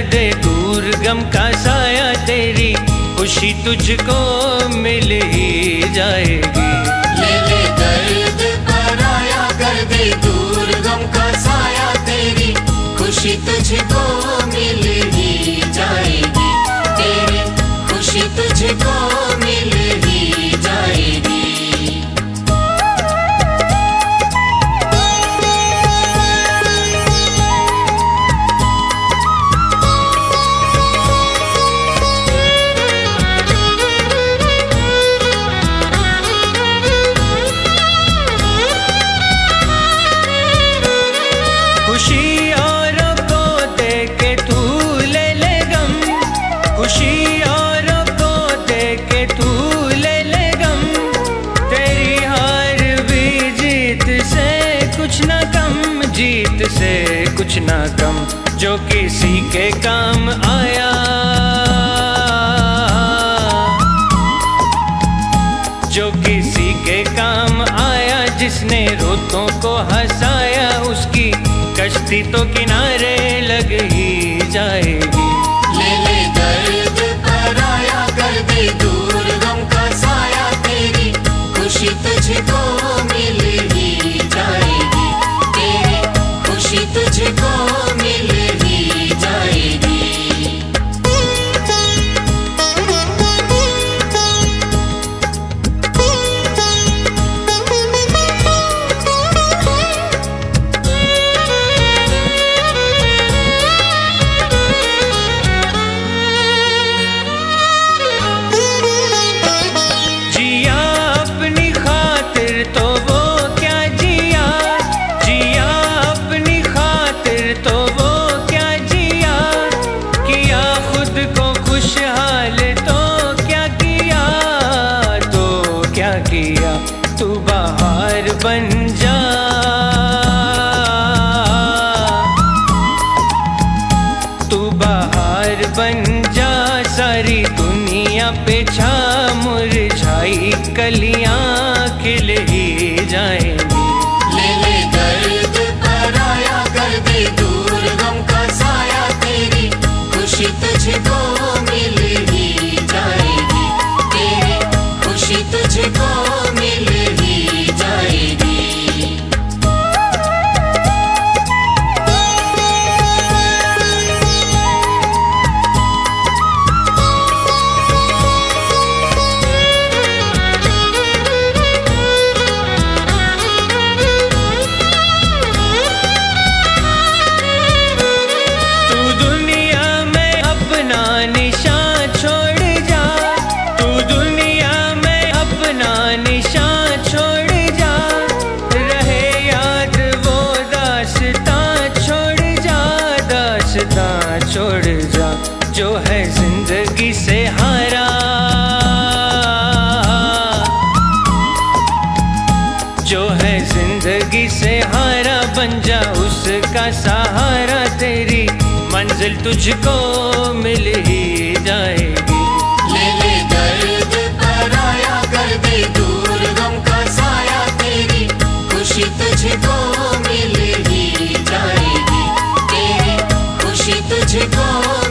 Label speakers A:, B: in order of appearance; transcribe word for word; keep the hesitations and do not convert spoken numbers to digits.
A: दे दूर गम का साया, तेरी खुशी तुझको मिल ही जाएगी।
B: ले ले दर्द पराया, कर दे दूर गम का साया, तेरी खुशी तुझको मिल ही जाएगी, तेरी खुशी तुझको मिल ही जाएगी।
A: खुशी औरों को दे के तू ले ले गम, खुशी औरों को दे के तू ले ले गम, तेरी हार भी जीत से कुछ ना कम, जीत से कुछ ना कम। जो किसी के काम आया, जो किसी के काम आया, जिसने रुतों को हंसाया, उसकी कश्ती तो किनारे लग ही जाएगी।
B: ले ले दर्द पराया, कर दे दूर गम का साया, तेरी खुशी तुझको मिल ही जाएगी, तेरी खुशी तुझको मिल ही जाएगी। किया तू बहार बन जा, तू बहार बन जा, सारी दुनिया पे छा, मुरझाई कलियां खिल ही जाएंगी। ले ले दर्द पराया, कर दे दूर गम का साया, तेरी खुशी तुझको मिल ही जाएगी, तेरी खुशी तुझको मिल ही जाएगी।
A: तू दुनिया में अपना निशान छोड़ जा, तू दुनिया में अपना निशान छोड़ जा, रहे याद वो दास्तां छोड़ जा, दास्तां छोड़ जा। जो है जिंदगी से हारा, जो है जिंदगी से हारा, बन जा उसका सहारा, तेरी मंजिल तुझको मिल ही जाएगी।
B: ले ले दर्द पराया, कर दे दूर गम का साया, तेरी खुशी तुझको मिल ही जाएगी, तेरी खुशी तुझको